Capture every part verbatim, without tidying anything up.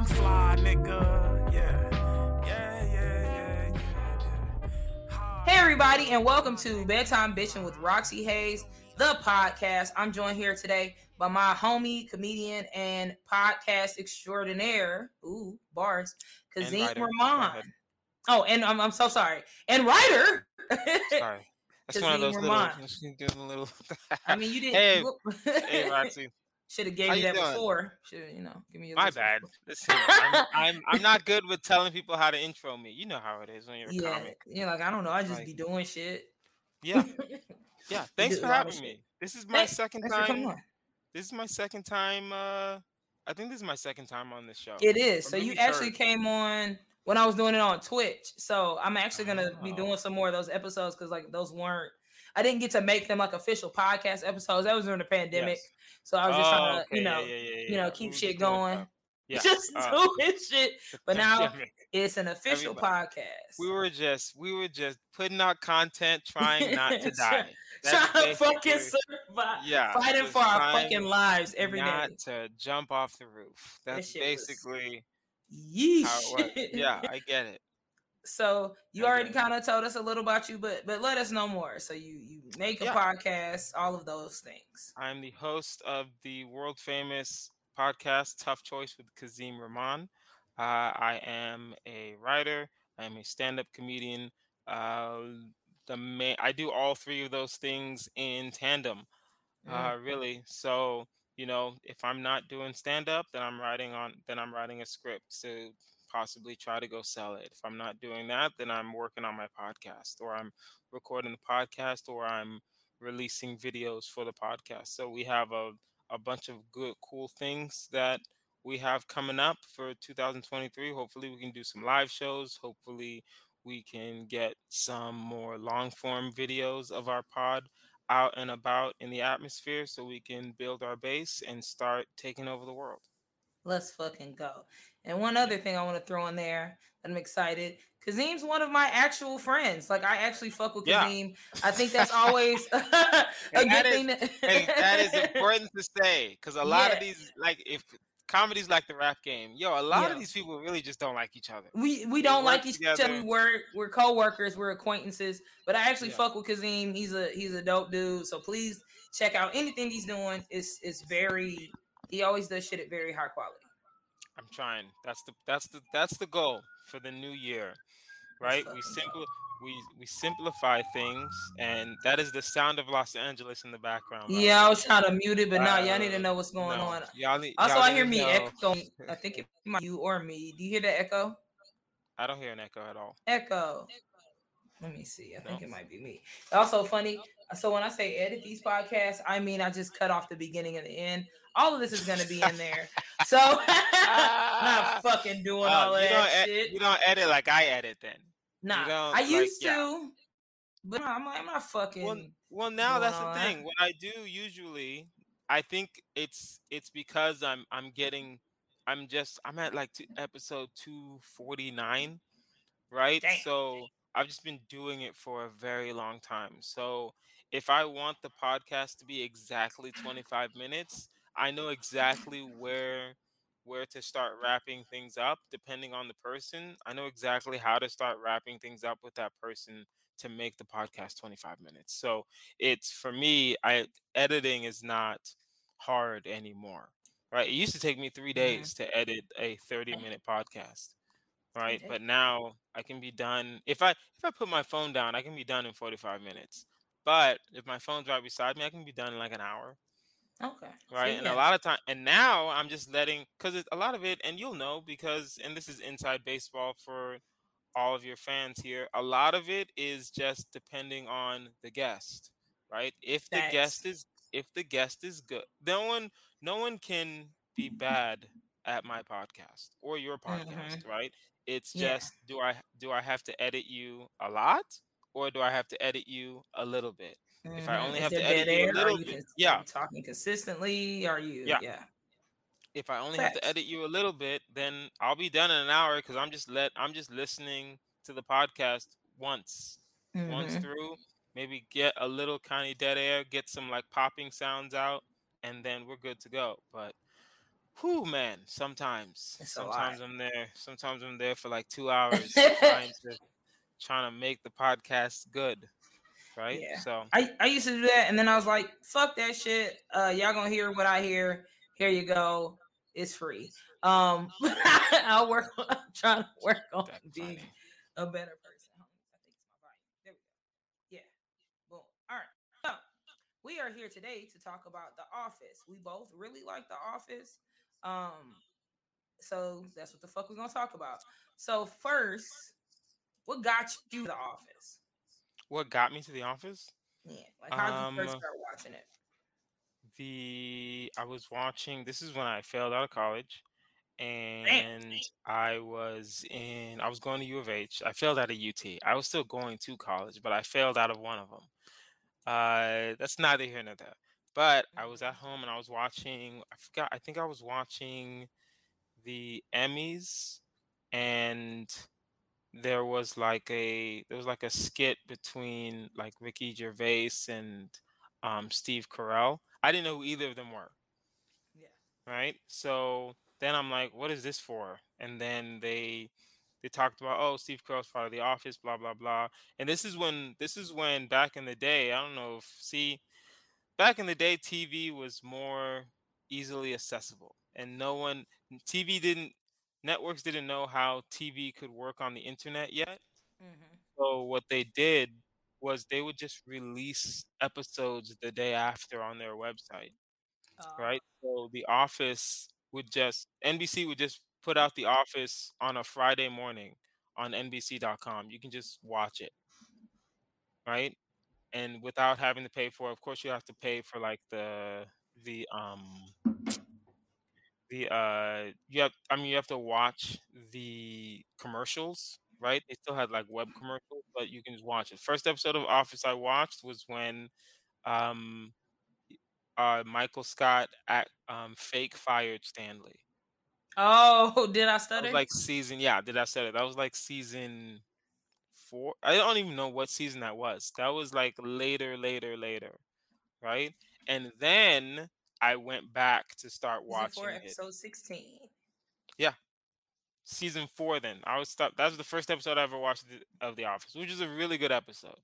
I'm fly, nigga. Yeah. Yeah, yeah, yeah, yeah, yeah. Hey, everybody, and welcome to Bedtime Bitching with Roxy Hayes, the podcast. I'm joined here today by my homie, comedian, and podcast extraordinaire, ooh, bars, Kazim Rahman. Oh, and I'm, I'm so sorry. And writer. Sorry. That's one of those little, little. I mean, you didn't. Hey, whoop. hey, Roxy. Should have gave How me you that doing? before. Should you know? Give me a My listen. bad. Listen, I'm, I'm I'm not good with telling people how to intro me. You know how it is when you're a Yeah, comic. you're like I don't know. I just Like, be doing shit. Yeah, yeah. Thanks do for a lot of having shit. me. This is my Thanks- second thanks for coming time. on. This is my second time. Uh, I think this is my second time on this show. It is. Or So you maybe actually third. came on when I was doing it on Twitch. So I'm actually gonna be Oh. doing some more of those episodes because like those weren't. I didn't get to make them like official podcast episodes. That was during the pandemic. Yes. So I was just Oh, trying to, okay, you yeah, know, yeah, yeah, yeah, you know, yeah. keep We were shit just doing going. stuff. Yeah. Just uh, doing shit. But now pandemic. it's an official Everybody- podcast. We were just we were just putting out content, trying not to die. That's trying to fucking basically- survive. yeah, Fighting just for our trying fucking lives every day. not to jump off the roof. That's shit was- basically Yeesh. how it works. Yeah, I get it. So you I already get it. kind of told us a little about you, but but let us know more. So you you make a Yeah. podcast, all of those things. I'm the host of the world famous podcast Tough Choice with Kazim Rahman. Uh, I am a writer. I am a stand-up comedian. Uh, the main, I do all three of those things in tandem. Uh, really. So you know, if I'm not doing stand-up, then I'm writing on. Then I'm writing a script to possibly try to go sell it. If I'm not doing that, then I'm working on my podcast, or I'm recording the podcast, or I'm releasing videos for the podcast. So we have a, a bunch of good, cool things that we have coming up for two thousand twenty-three. Hopefully we can do some live shows. Hopefully we can get some more long form videos of our pod out and about in the atmosphere so we can build our base and start taking over the world. Let's fucking go. And one other thing I want to throw in there, that I'm excited. Kazim's one of my actual friends. Like I actually fuck with Yeah. Kazim. I think that's always a And good that is- thing. To- Hey, that is important to say because a lot of Yeah. these, like, if comedy's like the rap game, yo, a lot Yeah. of these people really just don't like each other. We we They don't work like each together. other. We're we're co-workers, we're acquaintances. But I actually Yeah. fuck with Kazim. He's a he's a dope dude. So please check out anything he's doing. It's it's very he always does shit at very high quality. I'm trying. That's the that's the that's the goal for the new year, right? We fucking simple we we simplify things, and that is the sound of Los Angeles in the background. by the Yeah, I way. was trying to mute it, but now y'all Uh, need to know what's going no. on. Y'all need, Also, y'all I need hear to me know- echo. I think it might be you or me. Do you hear the echo? I don't hear an echo at all. Echo. Let me see. I think No. it might be me. Also funny. So when I say edit these podcasts, I mean I just cut off the beginning and the end. All of this is gonna be in there. So not fucking doing Uh, all of you that don't ed- shit. you don't edit like I edit then. Nah, don't, I like, used yeah. to, but I'm, I'm not fucking. Well, well, now doing that's all the that. thing. What I do usually, I think it's it's because I'm I'm getting, I'm just I'm at like two, episode two forty-nine, right? Damn. So I've just been doing it for a very long time. So if I want the podcast to be exactly twenty-five minutes, I know exactly where where to start wrapping things up depending on the person. I know exactly how to start wrapping things up with that person to make the podcast twenty-five minutes. So it's for me, I editing is not hard anymore. Right? It used to take me three days to edit a thirty minute podcast. Right? Okay. But now I can be done if I if I put my phone down, I can be done in forty-five minutes. But if my phone's right beside me, I can be done in like an hour. Okay. Right. See, and yeah. a lot of time, and now I'm just letting, because a lot of it, and you'll know because, and this is inside baseball for all of your fans here, a lot of it is just depending on the guest, right? If the Facts. guest is, if the guest is good, no one, no one can be bad at my podcast or your podcast, right? It's Yeah. just, do I, do I have to edit you a lot, or do I have to edit you a little bit? If I Mhm. only Is have there to edit dead you a air? Are little you bit, cons- yeah. are you talking consistently? Are you? Yeah. Yeah. If I only have to Facts. edit you a little bit, then I'll be done in an hour because I'm just let I'm just listening to the podcast once, once Mhm. through. Maybe get a little kind of dead air, get some like popping sounds out, and then we're good to go. But Whew, man. Sometimes, It's a lot. sometimes I'm there. Sometimes I'm there for like two hours trying to trying to make the podcast good, right? Yeah. So I, I used to do that and then I was like, fuck that shit. Uh y'all gonna hear what I hear. Here you go. It's free. Um I'll work on I'm trying to work on that's being funny. a better person. Hold on, I think it's my volume. There we go. Yeah. Boom. All right. So we are here today to talk about The Office. We both really like The Office. Um, so that's what the fuck we're gonna talk about. So first, what got you to The Office? What got me to The Office? Yeah, like how'd you first Um, start watching it? the I was watching. This is when I failed out of college, Damn. and I was in. I was going to U of H. I failed out of U T. I was still going to college, but I failed out of one of them. Uh, that's neither here nor there. But I was at Mhm. home and I was watching. I forgot. I think I was watching the Emmys, and there was like a there was like a skit between like Ricky Gervais and um, Steve Carell. I didn't know who either of them were, Yeah. right? So then I'm like, what is this for? And then they they talked about, oh, Steve Carell's part of The Office, blah blah blah. And this is when this is when back in the day, I don't know if see back in the day, T V was more easily accessible, and no one T V didn't networks didn't know how T V could work on the internet yet. Mm-hmm. So what they did was they would just release episodes the day after on their website, Uh, right? So The Office would just N B C would just put out The Office on a Friday morning on N B C dot com. You can just watch it, right? And without having to pay for it. Of course, you have to pay for like the the um the uh you have I mean you have to watch the commercials, right? They still had like web commercials, but you can just watch it. First episode of Office I watched was when um uh Michael Scott at um fake fired Stanley. oh, did I That was stutter? like season yeah, did I say it? That was like season four. I don't even know what season that was. That was like later, later, later, right? And then I went back to start Season four, watching it. episode sixteen. Yeah, season four. Then I was stop. That was the first episode I ever watched of The of The Office, which is a really good episode,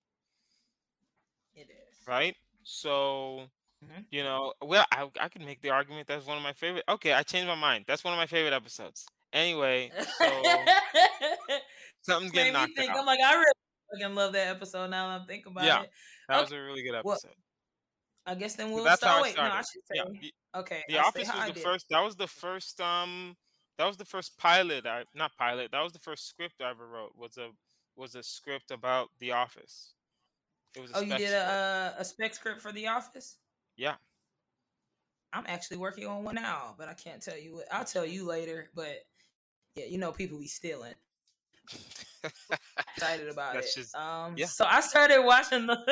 It is. right? So Mm-hmm. you know, well, I I could make the argument that's one of my favorite. Okay, I changed my mind. That's one of my favorite episodes. Anyway, so something's getting Made me knocked think. out. I'm like, I really fucking love that episode now that I'm thinking about Yeah, it. that Okay. was a really good Well, episode. I guess then So we'll that's how start. Oh, I wait, no, I started. should Yeah, say. the, Okay, the I say Office how was I the did. first. That was the first. Um, that was the first pilot. I not pilot. That was the first script I ever wrote. Was a was a script about The Office. It was a Oh, you spec did script. a a spec script for The Office. Yeah. I'm actually working on one now, but I can't tell you. What, I'll tell you later. But yeah, you know, people be stealing. Excited about it. That's just Um, yeah. so I started watching the.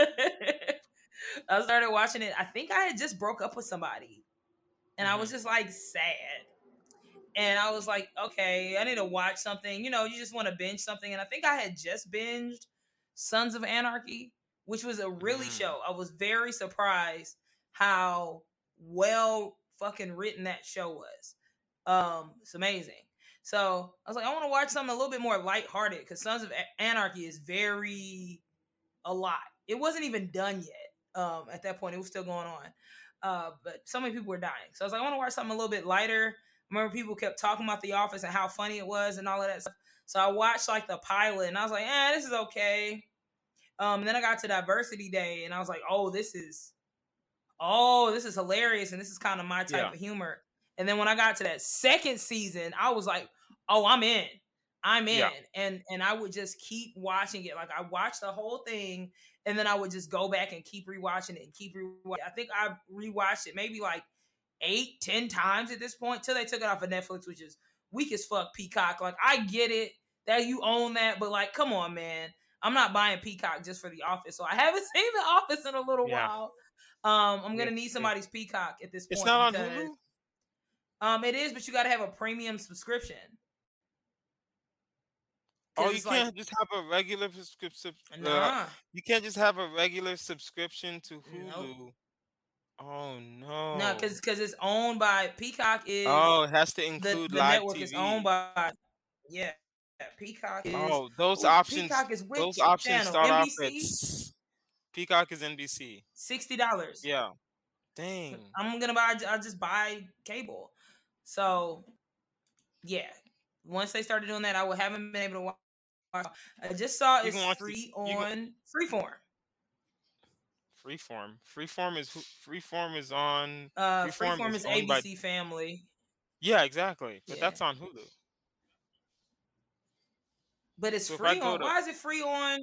I started watching it. I think I had just broke up with somebody, and I was hmm just like sad. And I was like, okay, I need to watch something. You know, you just want to binge something. And I think I had just binged Sons of Anarchy, which was a really Mm. show. I was very surprised how well fucking written that show was. Um, it's amazing. So I was like, I want to watch something a little bit more lighthearted because Sons of A- Anarchy is very a lot. It wasn't even done yet. Um, at that point, it was still going on. Uh, but so many people were dying. So I was like, I want to watch something a little bit lighter. I remember people kept talking about The Office and how funny it was and all of that stuff. So I watched like the pilot and I was like, eh, this is okay. Um, and then I got to Diversity Day and I was like, oh, this is oh, this is hilarious and this is kind of my type Yeah. of humor. And then when I got to that second season, I was like, oh, I'm in. I'm in. Yeah. And and I would just keep watching it. Like I watched the whole thing and then I would just go back and keep rewatching it and keep rewatching. I think I rewatched it maybe like eight, ten times at this point till they took it off of Netflix, which is weak as fuck. Peacock, like I get it that you own that, but like, come on, man. I'm not buying Peacock just for The Office, so I haven't seen The Office in a little Yeah. while. Um, I'm gonna It's, need it, somebody's Peacock at this it's point not on because Hulu. um, it is, but you got to have a premium subscription Oh, because you it's like, can't just have a regular subscription. Uh, nah, you can't just have a regular subscription to nope. Hulu. Oh No, because no. because it's owned by Peacock is Oh, it has to the include the live network is owned T V. by yeah Peacock is Oh, those ooh options, Peacock is those which options channel start off at N B C s- Peacock is N B C. sixty dollars. Yeah. Dang. I'm gonna buy I just buy cable. So yeah, once they started doing that, I would haven't been able to watch. I just saw it's You can watch the free you can on Freeform. Freeform. Freeform is who- Freeform is on Uh, Freeform Freeform is is owned by A B C Family. Yeah, exactly. But Yeah, that's on Hulu. but it's So if I free go on. to Why is it free on?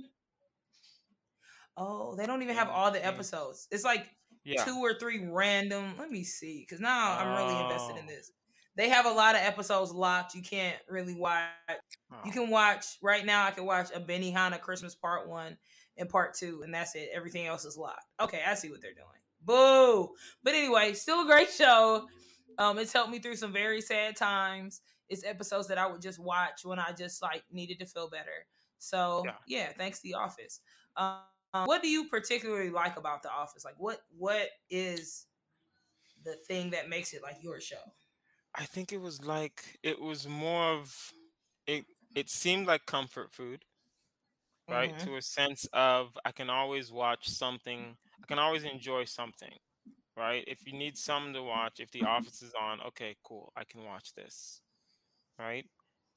Oh, they don't even have A B all the C, episodes. It's like yeah. two or three random. Let me see, because now I'm really invested in Oh. this. They have a lot of episodes locked. You can't really watch. You Oh. can watch right now. I can watch a Benihana Christmas Part One and Part Two, and that's it. Everything else is locked. Okay, I see what they're doing. Boo! But anyway, still a great show. Um, it's helped me through some very sad times. It's episodes that I would just watch when I just like needed to feel better. So Yeah. yeah, thanks The Office. Um, what do you particularly like about The Office? Like, what what is the thing that makes it like your show? I think it was like it was more of it it seemed like comfort food, right? Mm-hmm. To a sense of I can always watch something, I can always enjoy something, right? If you need something to watch, if The Office is on, okay, cool, I can watch this, right?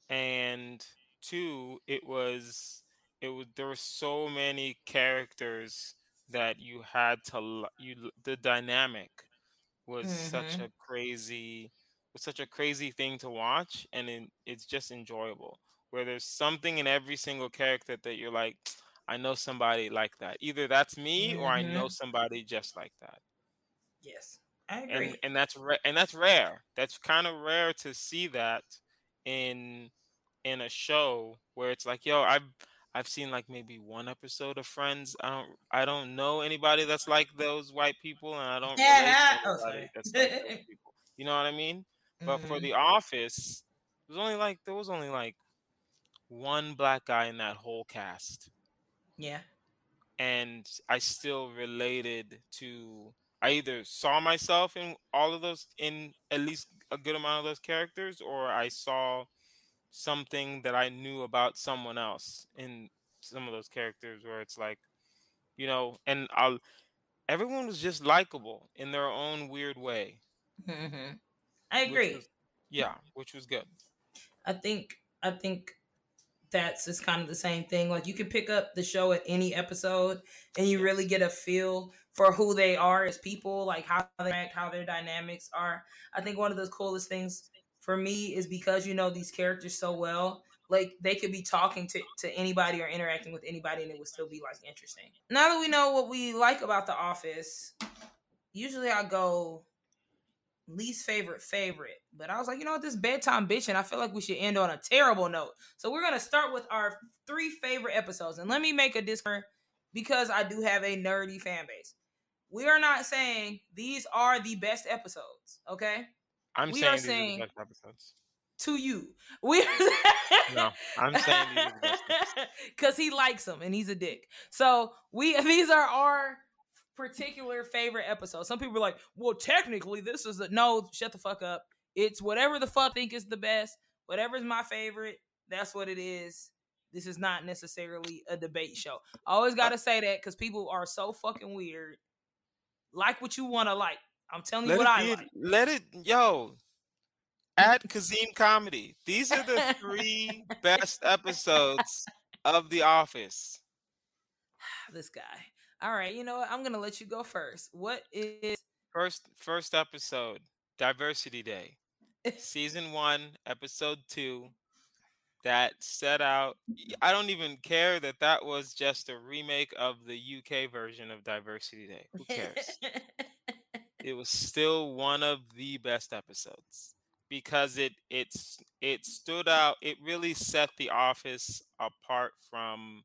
And two, it was it was there were so many characters that you had to l- you l- the dynamic was such Mm-hmm. a crazy was such a crazy thing to watch, and it, it's just enjoyable where there's something in every single character that you're like, I know somebody like that, either that's me or I know Mm-hmm. somebody just like that. Yes, I and agree. and that's ra- and that's rare, that's kind of rare to see that in in a show where it's like, yo, I've I've seen like maybe one episode of Friends. I don't I don't know anybody that's like those white people, and I don't relate to Yeah. Oh, anybody sorry. that's like those people. You know what I mean? But for Mm-hmm. The Office, it was only like there was only like one black guy in that whole cast, Yeah. and I still related to. I either saw myself in all of those, in at least a good amount of those characters, or I saw something that I knew about someone else in some of those characters where it's like, you know, and I'll everyone was just likable in their own weird way, Mm-hmm. I which agree. was yeah, which was good. I think I think that's just kind of the same thing. Like you can pick up the show at any episode and you really Yes. get a feel for who they are as people, like how they act, how their dynamics are. I think one of the coolest things for me is because you know these characters so well, like they could be talking to, to anybody or interacting with anybody and it would still be like interesting. Now that we know what we like about The Office, usually I go least favorite favorite. But I was like, you know what, this bedtime bitch, and I feel like we should end on a terrible note. So we're gonna start with our three favorite episodes, and let me make a disclaimer because I do have a nerdy fan base. We are not saying these are the best episodes, okay? I'm We are saying these are the saying best episodes. to you, we No, I'm saying these are the best episodes. because he likes them and he's a dick. So we these are our particular favorite episode. Some people are like, well, technically, this is a no, shut the fuck up. It's whatever the fuck I think is the best. Whatever's my favorite, that's what it is. This is not necessarily a debate show. I always Uh, gotta say that because people are so fucking weird. Like what you wanna like. I'm telling you let what it I be. Let it, yo. At Kazim Comedy. These are the three best episodes of The Office. like. This guy. All right, you know what? I'm gonna let you go first. What is First, first episode, Diversity Day, season one, episode two. That set out. I don't even care that that was just a remake of the U K version of Diversity Day. Who cares? It was still one of the best episodes because it it's it stood out. It really set The Office apart from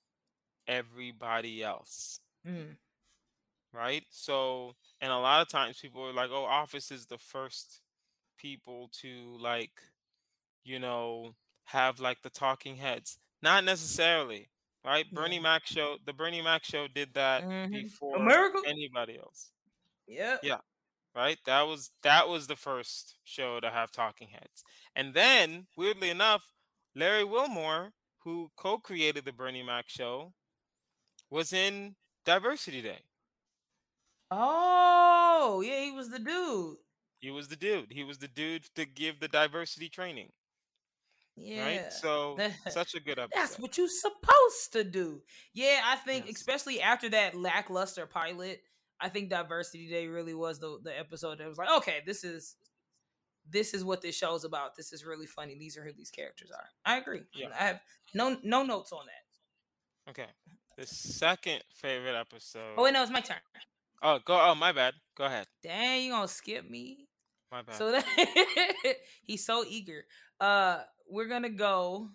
everybody else, Mm, right? So, and a lot of times people are like, "Oh, Office is the first people to like, you know, have like the talking heads." Not necessarily, right? yeah. Bernie Mac show, the Bernie Mac show did that Mm-hmm. before America? anybody else. Yep. Yeah, right. That was that was the first show to have talking heads, and then weirdly enough, Larry Wilmore, who co-created the Bernie Mac show, was in Diversity Day. Oh, yeah, he was the dude. He was the dude. He was the dude to give the diversity training. Right. Yeah. So such a good That's episode. what you supposed to do. Yeah, I think Yes. especially after that lackluster pilot, I think Diversity Day really was the the episode that was like, okay, this is this is what this show's about. This is really funny. These are who these characters are. I agree. Yeah. I have no no notes on that. Okay. The second favorite episode. Oh wait, no, it's my turn. Oh, go. Oh, my bad. Go ahead. Dang, you gonna skip me? My bad. So that he's so eager. Uh, we're gonna go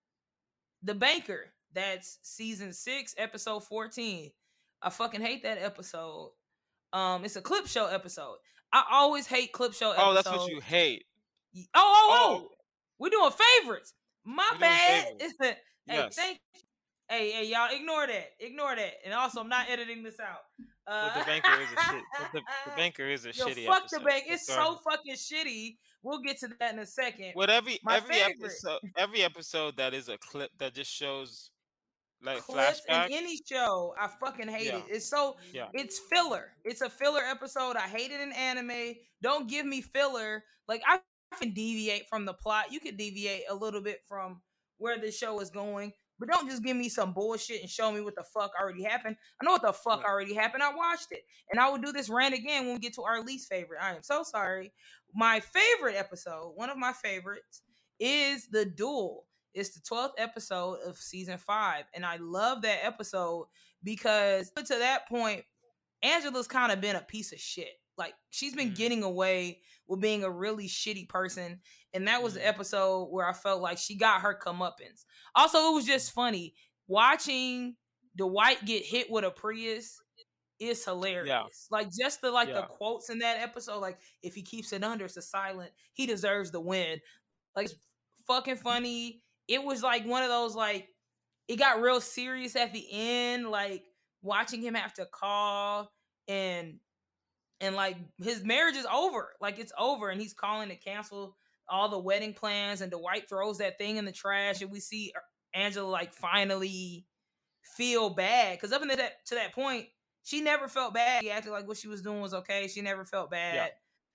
The Banker. That's season six, episode fourteen. I fucking hate that episode. Um, it's a clip show episode. I always hate clip show episodes. Oh, that's what you hate. Oh, oh, oh. Oh, We're doing favorites. My We're doing bad. favorites. hey, Yes. thank Hey, hey, y'all, ignore that. Ignore that. And also, I'm not editing this out. Uh, But the banker is a shit. But the, the banker is a Yo, shitty fuck episode. the bank. But It's go so ahead. fucking shitty. We'll get to that in a second. What every My every favorite. episode every episode that is a clip that just shows like Clips in flashbacks. any show, I fucking hate Yeah. it. It's so Yeah. it's filler. It's a filler episode. I hate it in anime. Don't give me filler. Like I can deviate from the plot. You could deviate a little bit from where the show is going, but don't just give me some bullshit and show me what the fuck already happened. I know what the fuck Yeah. already happened. I watched it. And I will do this rant again when we get to our least favorite. I am so sorry. My favorite episode, one of my favorites, is The Duel. It's the twelfth episode of season five. And I love that episode because to that point, Angela's kind of been a piece of shit. Like she's been Mhm. getting away with being a really shitty person. And that was the Mhm. episode where I felt like she got her comeuppance. Also, it was just funny watching Dwight get hit with a Prius is hilarious. Like just the like Yeah. the quotes in that episode, like if he keeps it under, it's a silent, he deserves the win. Like it's fucking funny. It was like one of those like it got real serious at the end, like watching him have to call and and like his marriage is over. Like it's over and he's calling to cancel all the wedding plans and Dwight throws that thing in the trash and we see Angela like finally feel bad because up until that to that point she never felt bad. She acted like what she was doing was okay. She never felt bad.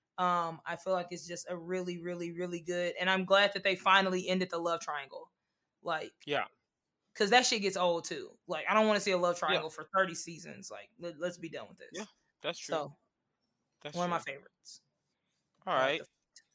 Um, I feel like it's just a really, really, really good, and I'm glad that they finally ended the love triangle. Like, Yeah. because that shit gets old too. Like, I don't want to see a love triangle for thirty seasons. Like, let, let's be done with this. Yeah. That's true. So, That's one of my true. favorites. All I like right.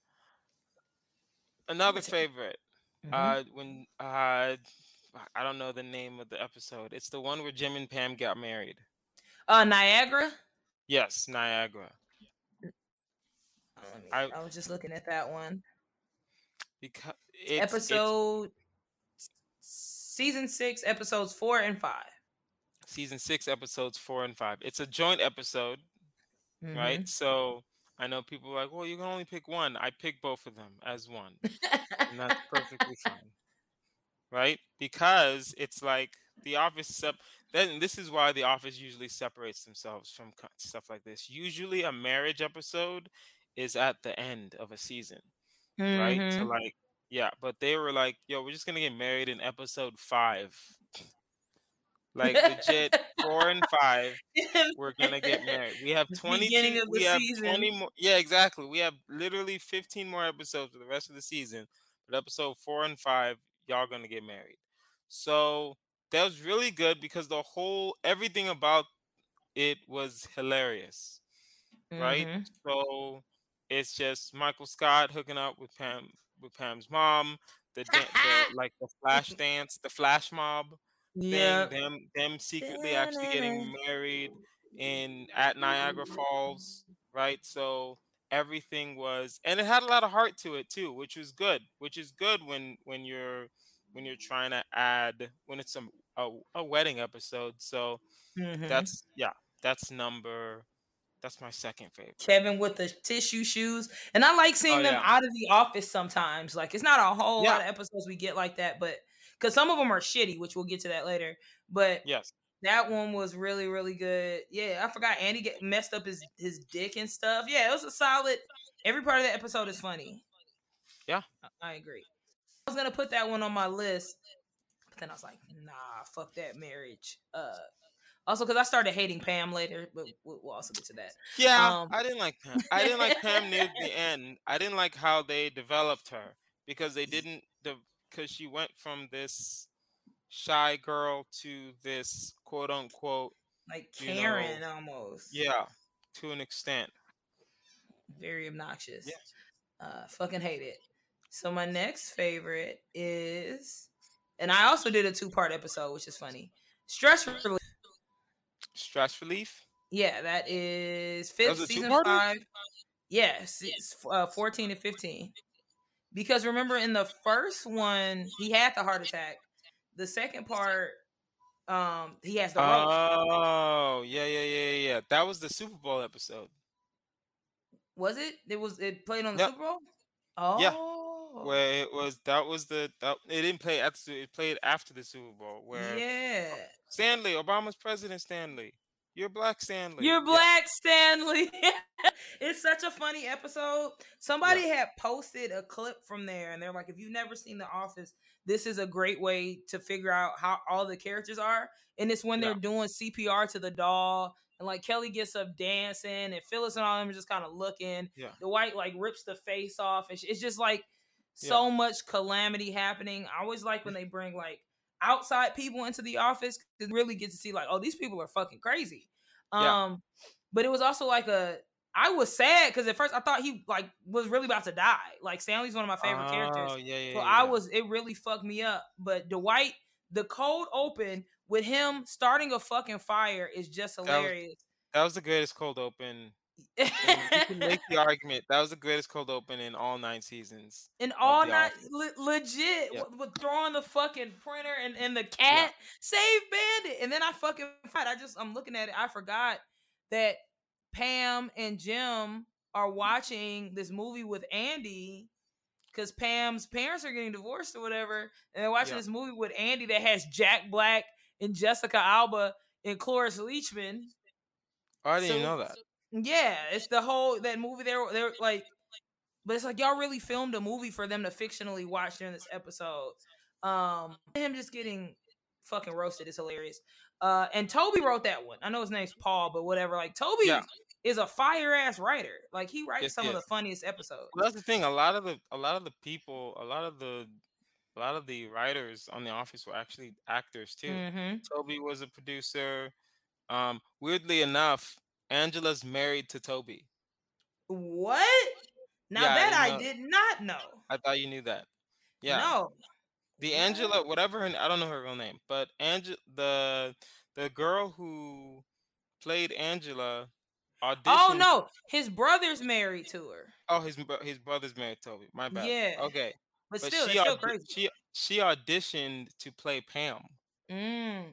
Another Take it. favorite. Mhm. Uh, when uh, I don't know the name of the episode. It's the one where Jim and Pam got married. Uh, Niagara. Yes, Niagara. Let me- I- I was just looking at that one. Because it's, Episode season six, episodes four and five. it's season six, episodes four and five. It's a joint episode, Mhm. right? So I know people are like, well, you can only pick one. I pick both of them as one, and that's perfectly fine, right? Because it's like The Office. Sep- then this is why The Office usually separates themselves from co- stuff like this. Usually, a marriage episode is at the end of a season, right? So Mhm. like, yeah, but they were like, yo, we're just gonna get married in episode five. Like legit, four and five, we're gonna get married. We have The twenty. beginning of the we have season. twenty more. Yeah, exactly. We have literally fifteen more episodes for the rest of the season. But episode four and five, y'all gonna get married. So that was really good because the whole everything about it was hilarious, right? Mhm. So it's just Michael Scott hooking up with Pam with Pam's mom, the, dan- the like the flash dance, the flash mob thing, Yeah. them them secretly actually getting married in at Niagara Falls, right? So everything was, and it had a lot of heart to it too, which was good. Which is good when when you're when you're trying to add when it's a a, a wedding episode. So Mhm. that's yeah, that's number that's my second favorite. Kevin with the tissue shoes. And I like seeing Oh, them yeah. out of the office sometimes. Like it's not a whole lot Yeah. of episodes we get like that, but because some of them are shitty, which we'll get to that later. But Yes. That one was really, really good. Yeah, I forgot Andy get messed up his his dick and stuff. Yeah, it was a solid. Every part of the episode is funny. Yeah. I, I agree. I was gonna put that one on my list, but then I was like, nah, fuck that marriage. Uh, also because I started hating Pam later, but we'll, we'll also get to that. Yeah, Um, I didn't like Pam. I didn't like Pam near the end. I didn't like how they developed her because they didn't because she went from this shy girl to this quote unquote, like you know, Karen almost. yeah, to an extent. Very obnoxious. Yeah. Uh, fucking hate it. So my next favorite is, and I also did a two part episode, which is funny. Stress relief. Stress relief. Yeah, that is That fifth was a season two-parter? five. Yes, it's uh, fourteen and fifteen. Because remember, in the first one, he had the heart attack. The second part, um, he has the rope. Oh, yeah, yeah, yeah, yeah. That was the Super Bowl episode. Was it? It was. It played on the Yep. Super Bowl. Yeah. Oh, Where it was that was the that, it didn't play at the- it played after the Super Bowl where yeah. Stanley, Obama's president Stanley. You're black Stanley. You're Yeah. black, Stanley. It's such a funny episode. Somebody had posted a clip from there, and they're like, if you've never seen The Office, this is a great way to figure out how all the characters are. And it's when they're Yeah. doing C P R to the doll, and like Kelly gets up dancing, and Phyllis and all them are just kind of looking. Yeah. The white like rips the face off, and sh- it's just like so much calamity happening. I always like when they bring like outside people into the office because you really get to see like, oh, these people are fucking crazy. Um, Yeah. but it was also like a I was sad because at first I thought he like was really about to die. Like Stanley's one of my favorite characters. Oh, yeah, yeah, So yeah, I yeah. was it really fucked me up. But Dwight, the cold open with him starting a fucking fire is just was- hilarious. That was the greatest cold open. And you can make the argument that was the greatest cold open in all nine seasons. And of all The night, Office. le- legit, Yeah. with, with throwing the fucking printer and, and the cat, save Bandit. And then I fucking fight. I just, I'm looking at it. I forgot that Pam and Jim are watching this movie with Andy because Pam's parents are getting divorced or whatever. And they're watching Yeah. this movie with Andy that has Jack Black and Jessica Alba and Cloris Leachman. Oh, I didn't even So- know that. Yeah, it's the whole that movie. They're they're like, but it's like y'all really filmed a movie for them to fictionally watch during this episode. Um, him just getting fucking roasted is hilarious. Uh, and Toby wrote that one. I know his name's Paul, but whatever. Like Toby Yeah. is a fire ass writer. Like he writes Yes, some he of the is. funniest episodes. Well, that's the thing. A lot of the a lot of the people, a lot of the a lot of the writers on The Office were actually actors too. Mm-hmm. Toby was a producer. Um, weirdly enough, Angela's married to Toby. What? Now Yeah, I that didn't I know- did not know. I thought you knew that. Yeah. No. The What? Angela, whatever her, I don't know her real name, but Angela, the the girl who played Angela, auditioned. Oh no, his brother's married to her. Oh, his bro- his brother's married to Toby. My bad. Yeah. Okay. But, But still, she it's still audi- crazy. she she auditioned to play Pam, Mm.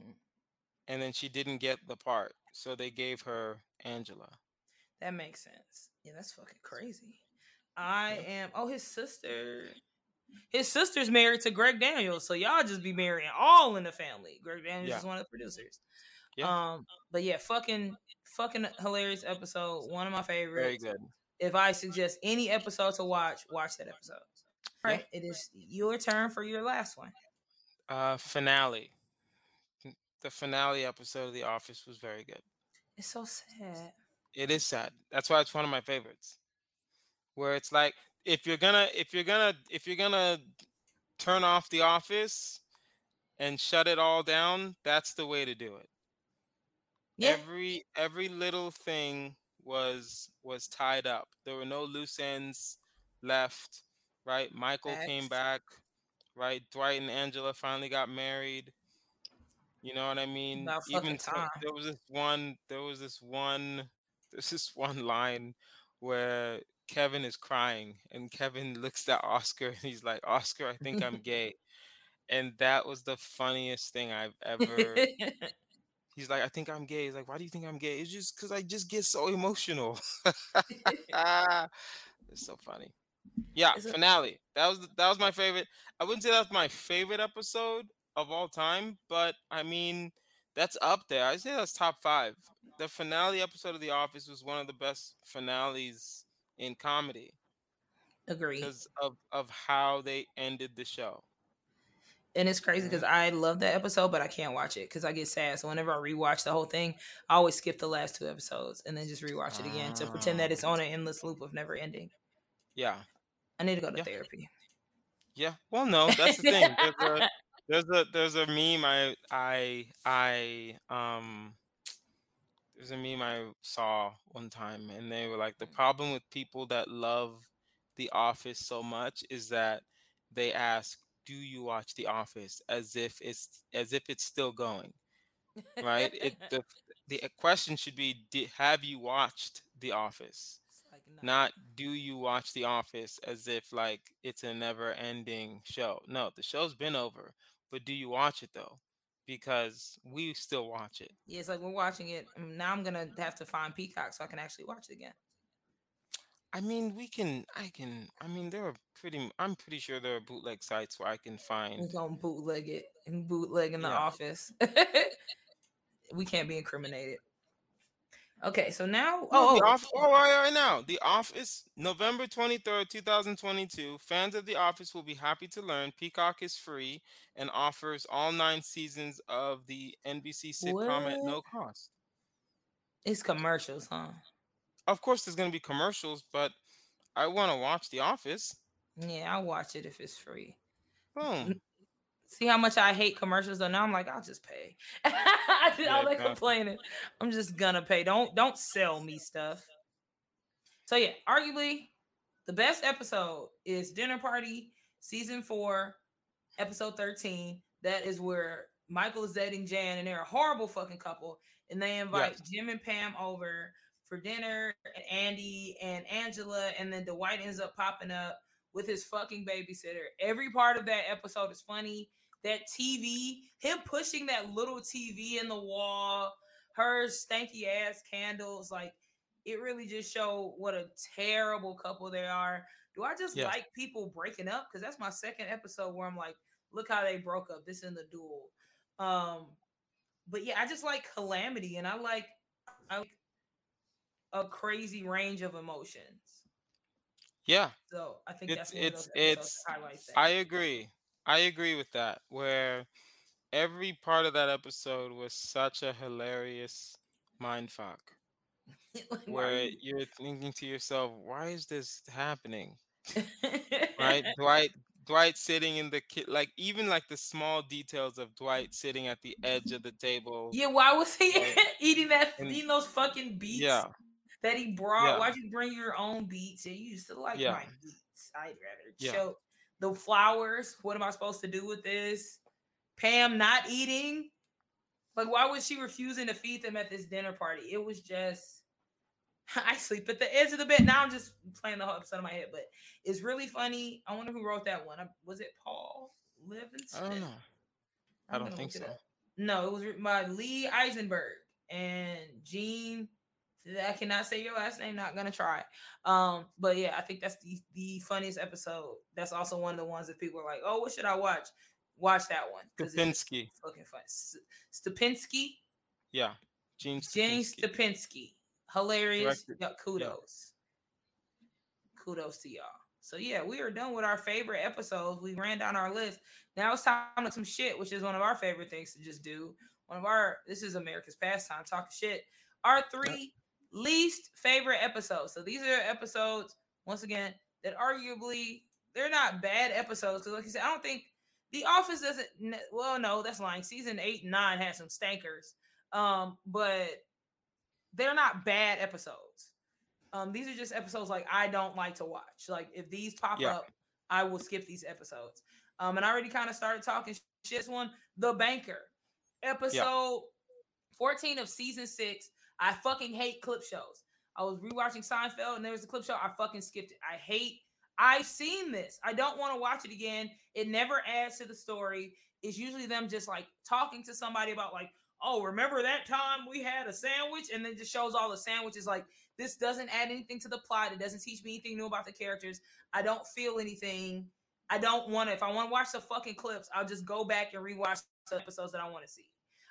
and then she didn't get the part, so they gave her Angela. That makes sense. Yeah, that's fucking crazy. I am. Oh, his sister. His sister's married to Greg Daniels, so y'all just be marrying all in the family. Greg Daniels Yeah. is one of the producers. Yeah. Um, but yeah, fucking, fucking hilarious episode. One of my Very favorites. good. If I suggest any episode to watch, watch that episode. All Yeah. right, it is your turn for your last one. Uh, finale. The finale episode of The Office was very good. It's so sad. It is sad. That's why it's one of my favorites. Where it's like if you're gonna if you're gonna if you're gonna turn off The Office and shut it all down, that's the way to do it. Yeah. Every every little thing was was tied up. There were no loose ends left, right? Michael came Facts. back, right? Dwight and Angela finally got married. You know what I mean? About Even fucking so- time. there was this one there was this one there's this one line where Kevin is crying and Kevin looks at Oscar and he's like, Oscar, I think I'm gay. And that was the funniest thing I've ever He's like, I think I'm gay. He's like, why do you think I'm gay? It's just because I just get so emotional. It's so funny. Yeah, Is it- finale. That was that was my favorite. I wouldn't say that's my favorite episode of all time, but I mean, That's up there. I say that's top five. The finale episode of The Office was one of the best finales in comedy Agree. because of of how they ended the show. And it's crazy because Right? I love that episode, but I can't watch it because I get sad. So whenever I rewatch the whole thing, I always skip the last two episodes and then just rewatch it again to pretend that it's Um, on an endless loop of never ending. yeah, I need to go to yeah, therapy. yeah. Well, no, that's the thing. There's a there's a there's a meme I I I um there's a meme I saw one time, and they were like, the problem with people that love The Office so much is that they ask, "Do you watch The Office?" as if it's as if it's still going, right? It the the question should be, "Did have you watched The Office?" It's like, no. Not, "Do you watch The Office?" as if like it's a never-ending show. No, the show's been over, but do you watch it though? Because we still watch it. Yeah, it's like we're watching it. and Now I'm gonna have to find Peacock so I can actually watch it again. I mean, we can. I can. I mean, there are pretty. m- I'm pretty sure there are bootleg sites where I can We're find. gonna bootleg it and bootleg in the Yeah. office. We can't be incriminated. Okay, so now, Oh, The oh, Office. Oh, right, right now, The Office, November twenty-third, two thousand twenty-two. Fans of The Office will be happy to learn Peacock is free and offers all nine seasons of the N B C oh, sitcom at what? no cost. It's commercials, huh? Of course, there's going to be commercials, but I want to watch The Office. Yeah, I'll watch it if it's free. Boom. See how much I hate commercials though. Now I'm like, I'll just pay. I did Yeah, all that exactly. complaining. I'm just gonna pay. Don't don't sell me stuff. So yeah, arguably the best episode is Dinner Party season four, episode thirteen. That is where Michael is dating Jan and they're a horrible fucking couple. And they invite Yes. Jim and Pam over for dinner, and Andy and Angela, and then Dwight ends up popping up with his fucking babysitter. Every part of that episode is funny. That T V, him pushing that little T V in the wall, her stanky ass candles, like it really just showed what a terrible couple they are. Do I just Yes. like people breaking up? Because that's my second episode where I'm like, look how they broke up. This in the duel. Um, but yeah, I just like calamity, and I like I like a crazy range of emotions. Yeah. So I think It's that's one of it's those episodes it's. that highlights that. I agree. I agree with that. Where every part of that episode was such a hilarious mindfuck. Like, why are Where you? you're thinking to yourself, "Why is this happening?" Right? Dwight Dwight sitting in the kit, like even like the small details of Dwight sitting at the edge of the table, Yeah, why was he right? eating that And eating those fucking beats yeah, that he brought? yeah, Why'd you bring your own beats? And you used to like yeah, my beats. I'd rather yeah, choke. The flowers. What am I supposed to do with this? Pam not eating. Like, why was she refusing to feed them at this dinner party? It was just I sleep at the edge of the bed. Now I'm just playing the whole episode in my head, but it's really funny. I wonder who wrote that one. Was it Paul I don't Livingston? know. I I'm don't gonna think look it so. up. No, it was written by Lee Eisenberg and Gene. I cannot say your last name. Not gonna try. Um, but yeah, I think that's the the funniest episode. That's also one of the ones that people are like, "Oh, what should I watch?" Watch that one because it's just Kapinski. fucking fun. S- Stupinski, Yeah. Gene Jane Stupinski. Stupinski, hilarious. Directed. Yeah, Yeah. kudos, kudos to y'all. So yeah, we are done with our favorite episodes. We ran down our list. Now it's time to some shit, which is one of our favorite things to just do. One of our this is America's pastime, talking shit. Our three least favorite episodes. So these are episodes once again that arguably they're not bad episodes because, like you said, I don't think The Office doesn't. Well, no, that's lying. Season eight and nine had some stankers, um, but they're not bad episodes. Um, these are just episodes like I don't like to watch. Like if these pop Yeah. up, I will skip these episodes. Um, and I already kind of started talking shit. This one, The Banker, episode fourteen of season six. I fucking hate clip shows. I was rewatching Seinfeld and there was a clip show. I fucking skipped it. I hate. I've seen this. I don't want to watch it again. It never adds to the story. It's usually them just like talking to somebody about like, oh, remember that time we had a sandwich? And then just shows all the sandwiches. Like, this doesn't add anything to the plot. It doesn't teach me anything new about the characters. I don't feel anything. I don't want to. If I want to watch the fucking clips, I'll just go back and rewatch the episodes that I want to see.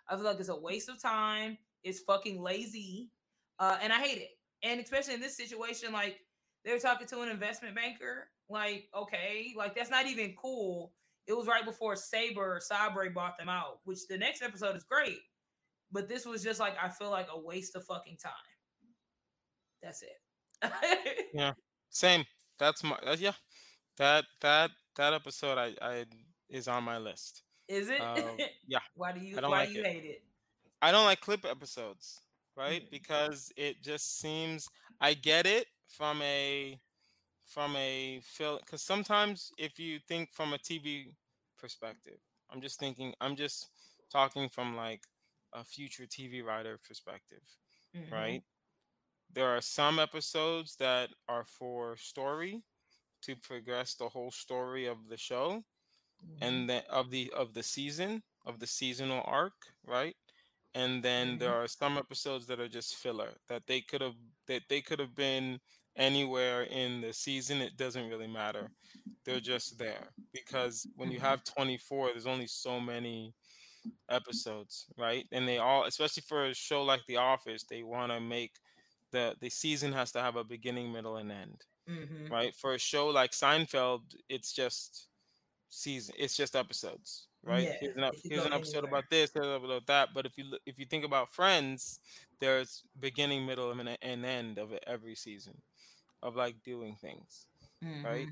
I feel like it's a waste of time. It's fucking lazy, uh, and I hate it. And especially in this situation, like they were talking to an investment banker. Like, okay, like that's not even cool. It was right before Saber Sabre bought them out, which the next episode is great. But this was just like I feel like a waste of fucking time. That's it. Yeah, same. That's my uh, yeah. That that that episode I I is on my list. Is it? Uh, yeah, why do you I don't why do like you it. hate it? I don't like clip episodes, right? Mm. Because it just seems I get it from a from a film because sometimes if you think from a T V perspective, I'm just thinking I'm just talking from like a future T V writer perspective, Mm-hmm. right? There are some episodes that are for story to progress the whole story of the show Mm-hmm. and then of the of the season of the seasonal arc, right? And then there Mm-hmm. are some episodes that are just filler that they could have that they could have been anywhere in the season. It doesn't really matter. They're just there because when you have twenty-four, there's only so many episodes, right? And they all, especially for a show like The Office, they want to make the the season has to have a beginning, middle, and end, Mm-hmm. right? For a show like Seinfeld, it's just season. It's just episodes, right? Yeah, Here's an ep- it could here's go an episode anywhere. about this, here's an episode about that. But if you look- if you think about Friends, there's beginning, middle, and a- and end of it every season of like doing things, right? Mm-hmm.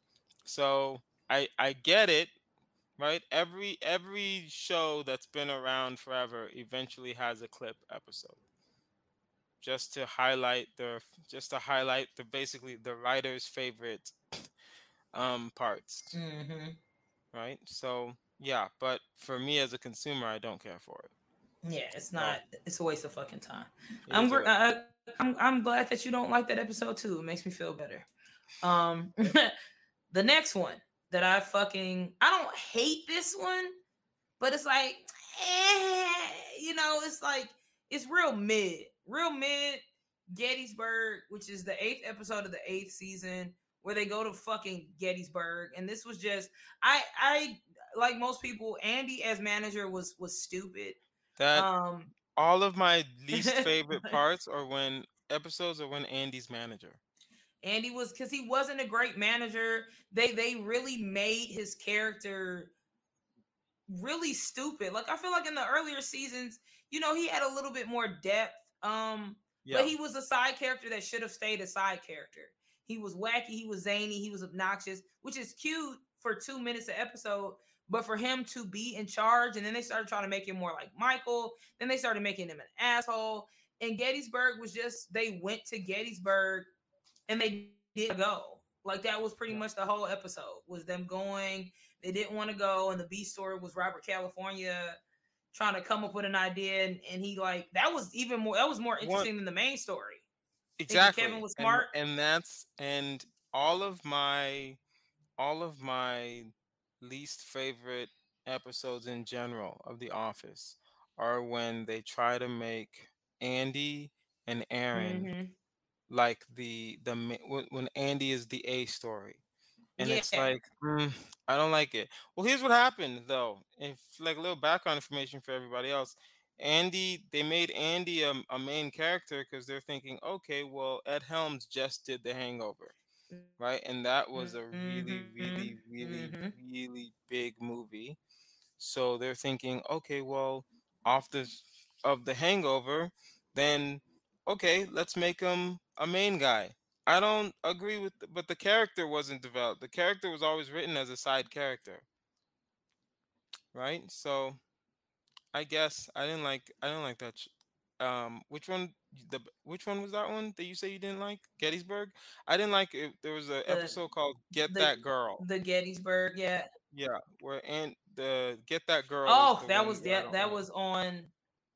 So I I get it, right? Every every show that's been around forever eventually has a clip episode just to highlight the just to highlight the basically the writer's favorite um parts, Mm-hmm. right? So yeah, but for me as a consumer, I don't care for it. Yeah, it's So not. It's a waste of fucking time. it I'm is a gr- way. uh, I'm I'm glad that you don't like that episode too. It makes me feel better. Um, the next one that I fucking I don't hate this one, but it's like, eh, you know, it's like it's real mid, real mid. Gettysburg, which is the eighth episode of the eighth season, where they go to fucking Gettysburg, and this was just I I like most people. Andy as manager was was stupid. That Um, all of my least favorite parts are when episodes are when Andy's manager. Andy was because he wasn't a great manager. They they really made his character really stupid. Like I feel like in the earlier seasons, you know, he had a little bit more depth. Um, but Yeah, he was a side character that should have stayed a side character. He was wacky, he was zany, he was obnoxious, which is cute for two minutes an episode. But for him to be in charge, and then they started trying to make him more like Michael. Then they started making him an asshole. And Gettysburg was just they went to Gettysburg and they did go. Like that was pretty yeah. much the whole episode was them going. They didn't want to go, and the B story was Robert California trying to come up with an idea, and, and he like that was even more that was more One interesting than the main story. Thinking Kevin exactly, was and smart. and that's and all of my all of my least favorite episodes in general of The Office are when they try to make Andy and Aaron Mm-hmm. like the the ma- when when Andy is the A story, and Yeah. it's like mm, I don't like it. Well, here's what happened though. If like a little background information for everybody else, Andy they made Andy a, a main character because they're thinking, okay, well Ed Helms just did The Hangover, right? And that was a really, Mm-hmm. really, really, Mm-hmm. really big movie. So they're thinking, okay, well, off the of the Hangover, then okay, let's make him a main guy. I don't agree with, the, but the character wasn't developed. The character was always written as a side character, right? So I guess I didn't like I didn't like that. sh- Um, which one? The which one was that one that you say you didn't like? Gettysburg. I didn't like it. There was an The episode called "Get the That Girl." the Gettysburg. Yeah. Yeah, where and the "Get That Girl" is Oh, the that one was where I that don't that like. was on.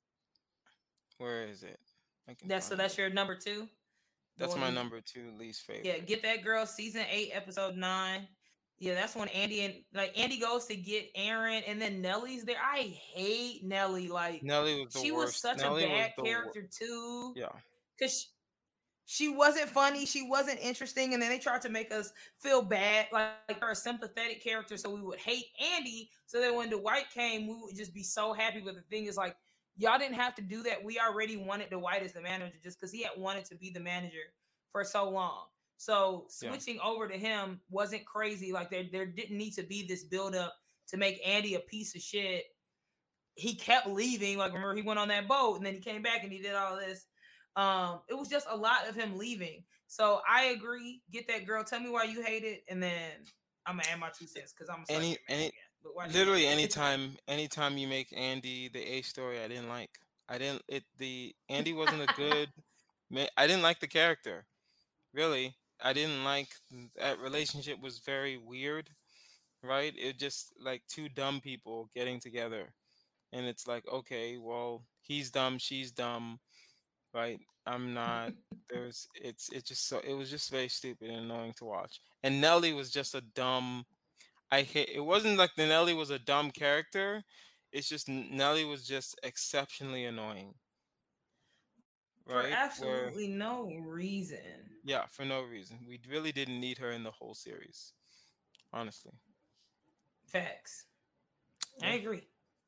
Where is it? I can That's so find that's it. your number two. The That's one my you number two least Yeah, favorite. Get That Girl, season eight, episode nine. Yeah, that's when Andy and like Andy goes to get Aaron, and then Nellie's there. I hate Nellie. Like Nelly was the she was worst. such a Nelly was bad the worst. character too, Yeah. cause she wasn't funny, she wasn't interesting, and then they tried to make us feel bad, like, like her a sympathetic character, so we would hate Andy. So that when Dwight came, we would just be so happy. But the thing is, like, y'all didn't have to do that. We already wanted Dwight as the manager just because he had wanted to be the manager for so long. So Yeah. switching over to him wasn't crazy. Like there, there didn't need to be this build up to make Andy a piece of shit. He kept leaving. Like remember, he went on that boat and then he came back and he did all this. Um, it was just a lot of him leaving. So I agree. Get that girl. Tell me why you hate it, and then I'm gonna add my two cents because I'm a Any man any again. But why do you literally hate anytime anytime you make Andy the A story, I didn't like. I didn't it the Andy wasn't a it? good ma- I didn't like the character. Really. I didn't like that relationship was very weird, right? It just like two dumb people getting together. And it's like, okay, well, he's dumb, she's dumb, right? I'm not. There's it's it's just so it was just very stupid and annoying to watch. And Nelly was just a dumb. I hate. It wasn't like the Nelly was a dumb character. It's just N- Nelly was just exceptionally annoying, For right? Where absolutely no reason. yeah, for no reason. We really didn't need her in the whole series, honestly. Facts. I Yeah. agree.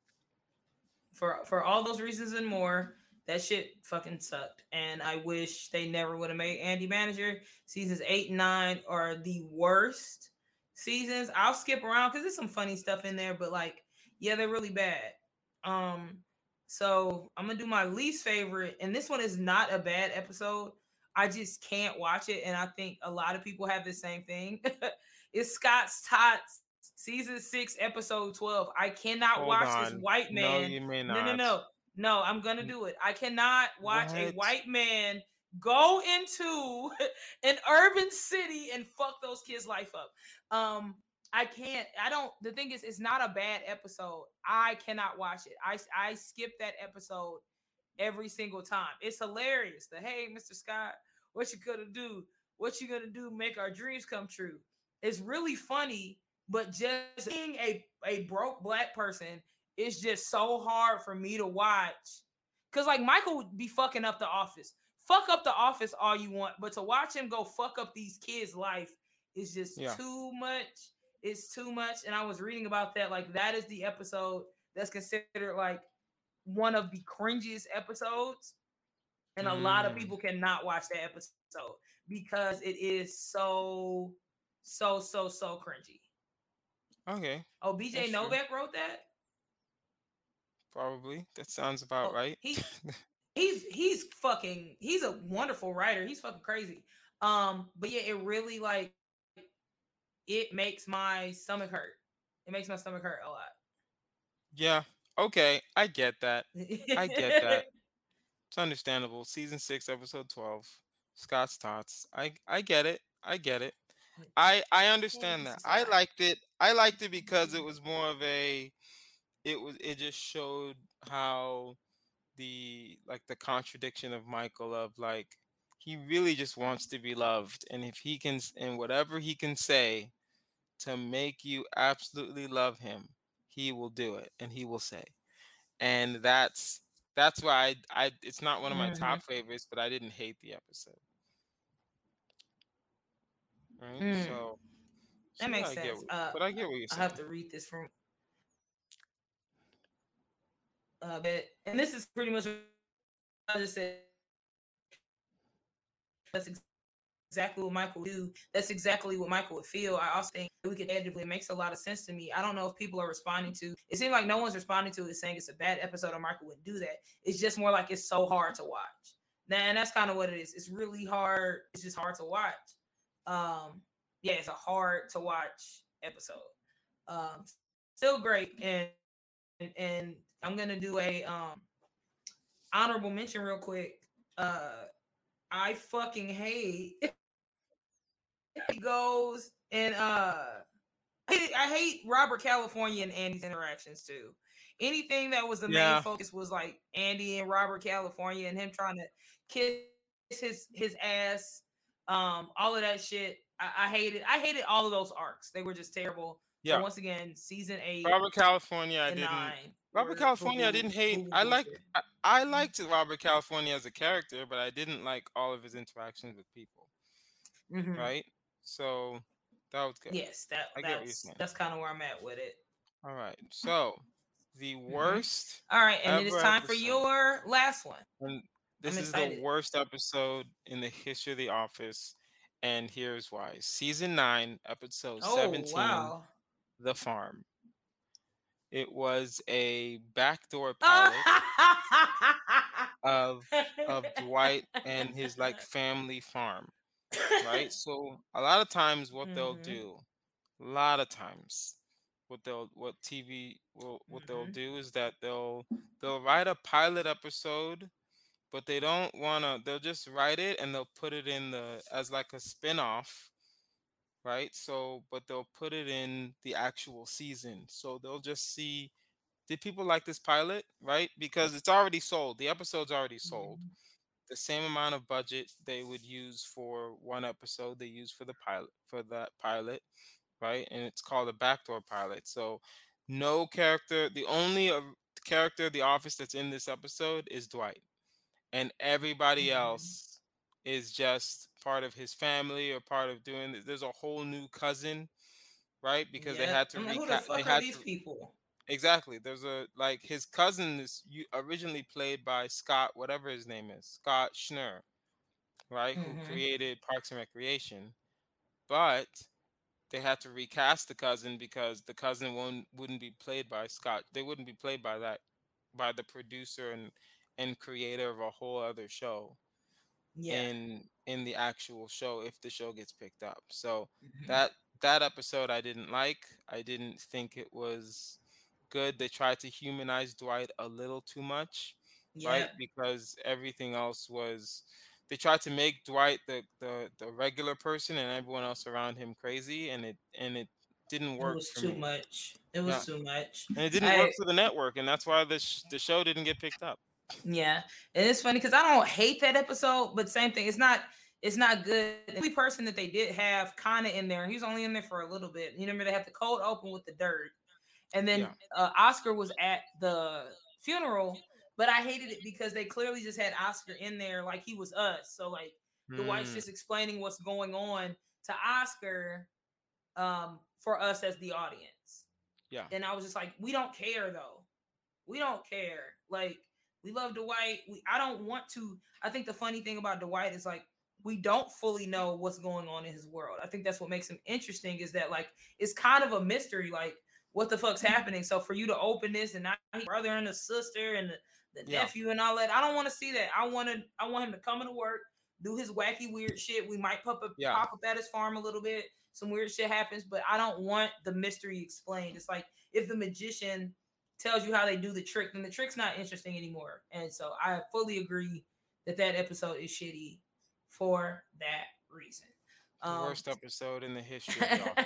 For for all those reasons and more, that shit fucking sucked. And I wish they never would have made Andy manager. Seasons eight and nine are the worst seasons. I'll skip around because there's some funny stuff in there, but like, yeah, they're really bad. Um, so I'm gonna do my least favorite, and this one is not a bad episode. I just can't watch it, and I think a lot of people have the same thing. It's Scott's Tots season six, episode twelve. I cannot Hold watch this on. white No, man. you may No, no, not. no. No, I'm gonna N- do it. I cannot watch a What? white man go into an urban city and fuck those kids' life up. Um, I can't. I don't. The thing is, it's not a bad episode. I cannot watch it. I I skip that episode every single time. It's hilarious. The hey, mister Scott, what you gonna do? What you gonna do? Make our dreams come true. It's really funny, but just being a a broke black person is just so hard for me to watch. Cause like Michael would be fucking up the office. Fuck up the office all you want, but to watch him go fuck up these kids' life is just Yeah. too much. It's too much. And I was reading about that. Like that is the episode that's considered like one of the cringiest episodes. And a lot of Mm, people cannot watch that episode because it is so, so, so, so cringy. okay. Oh, B J That's true. Novak wrote that? Probably. That sounds about Oh, right. he he's he's fucking he's a wonderful writer. He's fucking crazy. Um, but yeah, it really like it makes my stomach hurt. It makes my stomach hurt a Yeah. Okay. I get that. I get lot. that. It's understandable. Season six, episode twelve. Scott's Tots. I I get it. I get it. I I Hey, understand that. mister I Scott. liked it. I liked it because it was more of a it was it just showed how the like the contradiction of Michael of like he really just wants to be loved, and if he can s- and whatever he can say to make you absolutely love him, he will do it and he will say. And that's that's why I I it's not one of my Mm-hmm. top favorites, but I didn't hate the episode. Right? Mm, So that so yeah, makes I get sense. what, Uh, but I get what you're I have saying. to read this from uh, but and this is pretty much what I just said. That's exactly what Michael would do. That's exactly what Michael would feel. I also think we could editably. It makes a lot of sense to me. I don't know if people are responding to. It seems like no one's responding to it, saying it's a bad episode or Michael wouldn't do that. It's just more like it's so hard to watch. And that's kind of what it is. It's really hard. It's just hard to watch. Um, yeah, it's a hard to watch episode. Um, still great, and and, and I'm gonna do a um honorable mention real quick. Uh, I fucking hate he goes and uh I hate, I hate Robert California and Andy's interactions too. Anything that was the main Yeah. focus was like Andy and Robert California and him trying to kiss his his ass, um, all of that shit. I, I hated I hated all of those arcs. They were just terrible. So Yeah. once again, season eight Robert California, I and didn't. nine Robert were California, I boo didn't hate. boo I liked. booster. I, I liked Robert California as a character, but I didn't like all of his interactions with people. Hmm. Right. So that was good. Yes, that I get what you're that's saying. that's kind of where I'm at with it. All right. So the Hmm. worst All right, and it is ever time for episode, your last one. and I'm this is the excited. worst episode in the history of The Office, and here's why. Season nine, episode Oh seventeen, wow. The Farm. It was a backdoor pilot Ah! of of Dwight and his like family farm, right? So a lot of times what they'll Hmm. do, a lot of times what they'll what T V will what they'll Hmm. do is that they'll they'll write a pilot episode, but they don't want to they'll just write it and they'll put it in the as like a spin-off, right? So but they'll put it in the actual season. So they'll just see, did people like this pilot, right? Because it's already sold. The episode's already sold. The same amount of budget they would use for one episode they use for the pilot for that pilot, right? And it's called a backdoor pilot. So no character, the only uh, character of The Office that's in this episode is Dwight, and everybody Hmm. else is just part of his family or part of doing this. There's a whole new cousin, right? Because they Yep. had to I'm like, who the recap. They fuck are had these to people? exactly. There's a like his cousin is u- originally played by Scott, whatever his name is, Scott Schnurr, right? Who Hmm. created Parks and Recreation, but they had to recast the cousin because the cousin won't wouldn't be played by Scott. They wouldn't be played by that by the producer and and creator of a whole other show Yeah. in in the actual show if the show gets picked up. So Hmm. that that episode I didn't like. I didn't think it was good. They tried to humanize Dwight a little too much, right? Yep. Because everything else was they tried to make Dwight the the the regular person and everyone else around him crazy, and it and it didn't It work was for too me. much. It Yeah. was too much. And it didn't work I for the network, and that's why the sh- the show didn't get picked up. Yeah, and it's funny because I don't hate that episode, but same thing. It's not. It's not good. The only person that they did have kind of in there, he was only in there for a little bit. You remember they had the cold open with the dirt, and then Yeah. uh, Oscar was at the funeral. But I hated it because they clearly just had Oscar in there like he was us. So like Dwight's Hmm. just explaining what's going on to Oscar um, for us as the audience. Yeah. And I was just like, we don't care though. We don't care. Like we love Dwight. We, I don't want to. I think the funny thing about Dwight is like we don't fully know what's going on in his world. I think that's what makes him interesting is that like it's kind of a mystery. Like what the fuck's happening? So for you to open this and not his brother and the sister and the, the Yeah. nephew and all that, I don't want to see that. I want to. I want him to come into work, do his wacky weird shit. We might pop up Yeah. pop up at his farm a little bit. Some weird shit happens, but I don't want the mystery explained. It's like if the magician tells you how they do the trick, then the trick's not interesting anymore. And so I fully agree that that episode is shitty for that reason. The Um, worst episode in the history of The Office.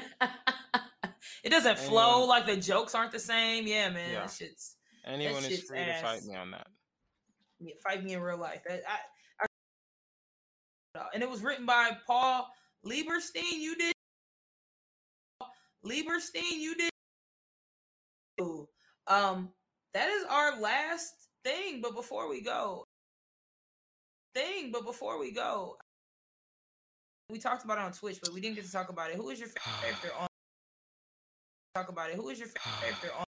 it doesn't flow Anyone, like the jokes aren't the same. Yeah, man, yeah, that shit's that anyone is shit's free to fight ass. me on that. Yeah, fight me in real life. I, I, I, and it was written by Paul Lieberstein. You did Lieberstein. You did. Um, that is our last thing. But before we go, thing. But before we go, we talked about it on Twitch, but we didn't get to talk about it. Who is your favorite character on? Talk about it. Who is your favorite character on?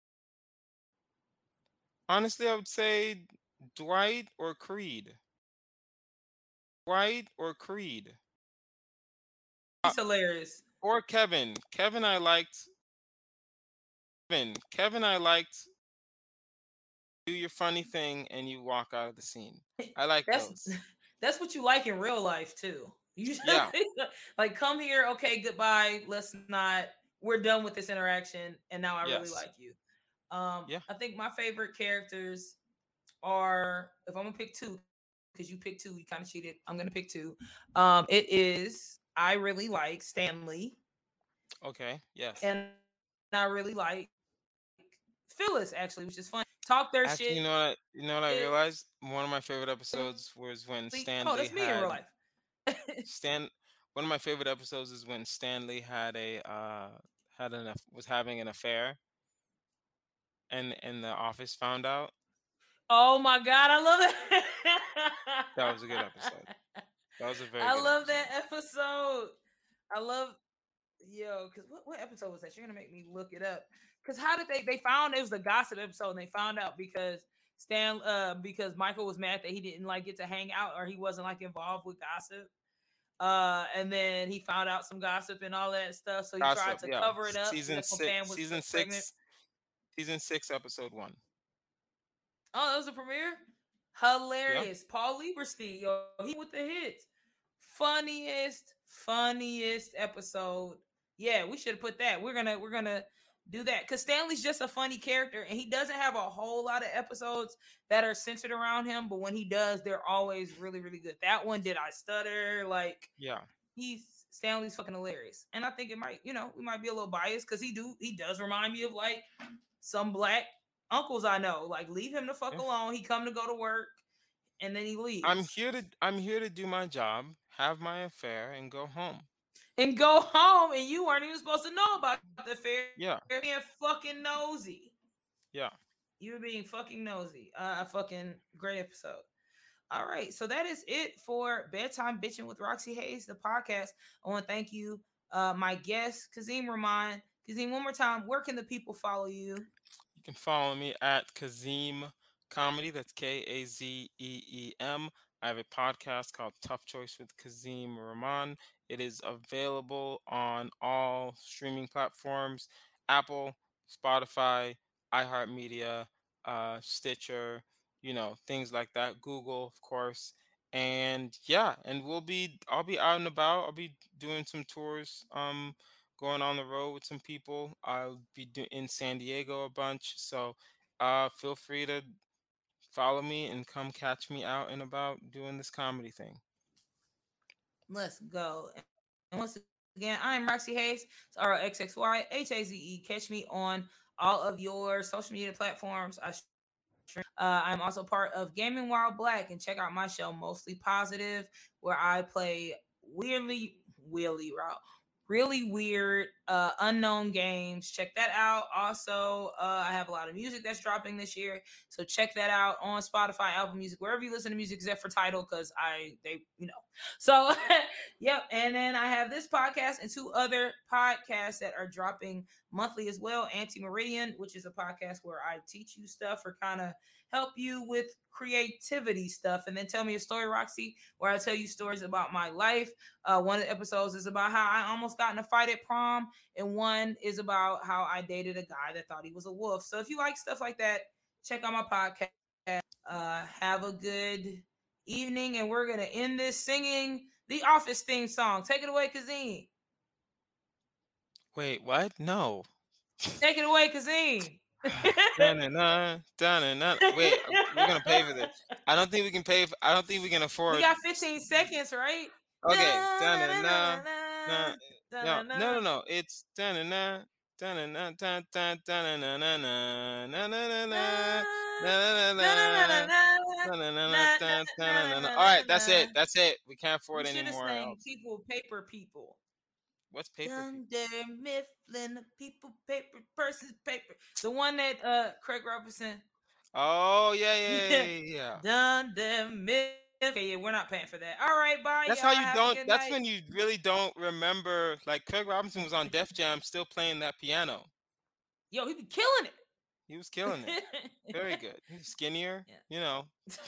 Honestly, I would say Dwight or Creed. Dwight or Creed. Uh, He's hilarious. or Kevin. Kevin, I liked. Kevin, Kevin, I liked. Do your funny thing and you walk out of the scene. I like That's those. that's what you like in real life too. You Yeah. like come here, okay, goodbye. Let's not. We're done with this interaction, and now I really Yes. like you. Um, Yeah. I think my favorite characters are if I'm gonna pick two, because you picked two, you kind of cheated. I'm gonna pick two. Um, it is I really like Stanley, Okay. Yes. and I really like Phyllis. Actually, which is fun. Talk their Actually, you shit. know what? I, you know what I realized? One of my favorite episodes was when Oh, Stanley that's me in real had life. Stan. One of my favorite episodes is when Stanley had a uh had an aff- was having an affair, and and the office found out. Oh my god, I love that. That was a good episode. That was a very I good love that episode. episode. I love yo, because what, what episode was that? You're gonna make me look it up. Because how did they they found it was the gossip episode, and they found out because Stan uh because Michael was mad that he didn't like get to hang out or he wasn't like involved with gossip. Uh, and then he found out some gossip and all that stuff, so he tried Gossip, to yeah. cover it up. So Season that's when six, Pam was season pregnant. six, season six, episode one. Oh, that was a premiere. Yeah. Hilarious. Paul Lieberstein, yo, he with the hits. Funniest, funniest episode. Yeah, we should have put that. We're gonna we're gonna do that because Stanley's just a funny character, and he doesn't have a whole lot of episodes that are centered around him. But when he does, they're always really really good. That one, Did I Stutter? Like Yeah. he's Stanley's fucking hilarious, and I think it might you know we might be a little biased because he do he does remind me of like some black uncles I know. Like leave him the fuck Yeah. alone. He come to go to work and then he I'm leaves. here to I'm here to do my job, have my affair, and go home. And go home, and you weren't even supposed to know about the fair. Yeah. You're being fucking nosy. Yeah. You were being fucking nosy. Uh, a fucking great episode. All right, so that is it for Bedtime Bitching with Roxy Hayes, the podcast. I want to thank you, uh, my guest, Kazim Rahman. Kazim, one more time, where can the people follow you? You can follow me at Kazim Comedy. That's K A Z E E M. I have a podcast called Tough Choice with Kazim Rahman. It is available on all streaming platforms: Apple, Spotify, iHeartMedia, uh, Stitcher, you know, things like that. Google, of course. And yeah, and we'll be I'll be out and about. I'll be doing some tours, um, going on the road with some people. I'll be do- in San Diego a bunch. So uh, feel free to follow me and come catch me out and about doing this comedy thing. Let's go. And once again, I'm Roxy Hayes. It's R O X X Y H A Z E. Catch me on all of your social media platforms. I stream. Uh, I'm also part of Gaming While Black, and check out my show, Mostly Positive, where I play weirdly, wheelie route, really weird, uh, unknown games. Check that out. Also, uh, I have a lot of music that's dropping this year, so check that out on Spotify, Apple Music, wherever you listen to music, except for Tidal, because I they you know. So, yep. And then I have this podcast and two other podcasts that are dropping monthly as well. Anti Meridian, which is a podcast where I teach you stuff or kind of help you with creativity stuff. And then Tell Me a Story, Roxy, where I tell you stories about my life. Uh, one of the episodes is about how I almost got in a fight at prom, and one is about how I dated a guy that thought he was a wolf. So if you like stuff like that, check out my podcast. Uh, have a good evening, and we're gonna end this singing the Office theme song. Take it away, Kazim. Wait, what? No. Take it away, Kazim. Da-na-na, da-na-na. Wait, uh, we're gonna pay for this. I don't think we can pay. For, I don't think we can afford. We got fifteen seconds, right? Okay. Da-na-na, na, no, no, no, no. It's da-na-na, da-na-na, da- da- da-na-na-na, na-na-na-na, na-na-na-na, na-na-na-na, da- da-na-na-na. All right, that's it. That's it. We can't afford We any should have more sang else. People, Paper People. What's paper? Dunder Mifflin, people, paper, persons, paper. The one that uh Craig Robinson. Oh yeah, yeah, yeah, yeah. yeah. Dunder Mifflin. Okay, yeah, we're not paying for that. All right, bye. That's y'all. how you Have a don't. good That's night. when you really don't remember. Like Craig Robinson was on Def Jam, still playing that piano. Yo, he be killing it. He was killing it. Very good. He was skinnier. Yeah. You know.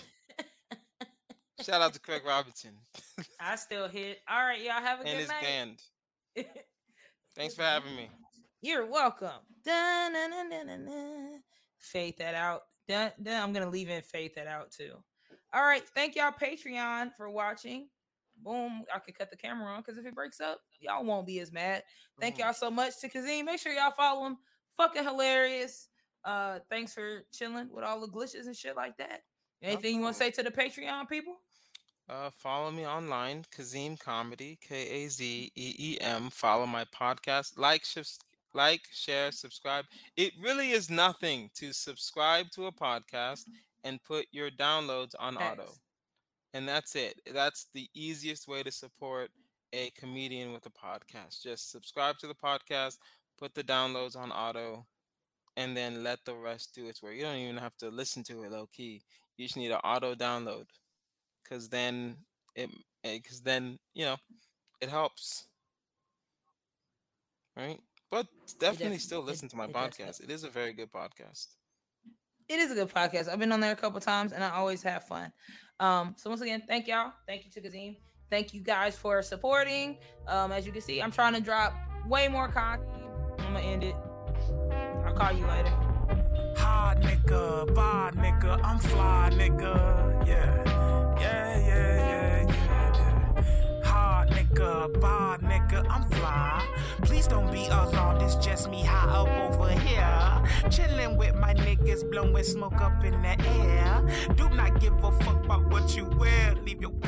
Shout out to Craig Robinson I still hit. All right, y'all have a and good his night. band. Thanks for having me. You're welcome. Dun-dun-dun-dun-dun-dun. Fade that out. Dun, dun. I'm gonna leave in fade that out too. All right, thank y'all Patreon for watching. Boom, I could cut the camera on because if it breaks up, y'all won't be as mad. Thank Boom. y'all so much to Kazim. Make sure y'all follow him. Fucking hilarious. Uh, thanks for chilling with all the glitches and shit like that. Anything you want to say to the Patreon people? Uh, follow me online, Kazim Comedy, K A Z E E M. Follow my podcast. Like, sh- like, share, subscribe. It really is nothing to subscribe to a podcast and put your downloads on auto. Thanks. And that's it. That's the easiest way to support a comedian with a podcast. Just subscribe to the podcast, put the downloads on auto, and then let the rest do its work. You don't even have to listen to it low key. You just need an auto download, because then it, because then you know, it helps, right? But definitely def- still it- listen to my it does help. podcast. It is a very good podcast. It is a good podcast. I've been on there a couple times and I always have fun. Um, so once again, thank y'all. Thank you to Kazim. Thank you guys for supporting. Um, as you can see, I'm trying to drop way more content. I'm gonna end it. I'll call you later. Hard nigga, bar nigga, I'm fly nigga. Yeah, yeah, yeah, yeah, yeah, yeah. Hard nigga, bar nigga, I'm fly. Please don't be alarmed, it's just me high up over here. Chilling with my niggas, blowing smoke up in the air. Do not give a fuck about what you wear. Leave your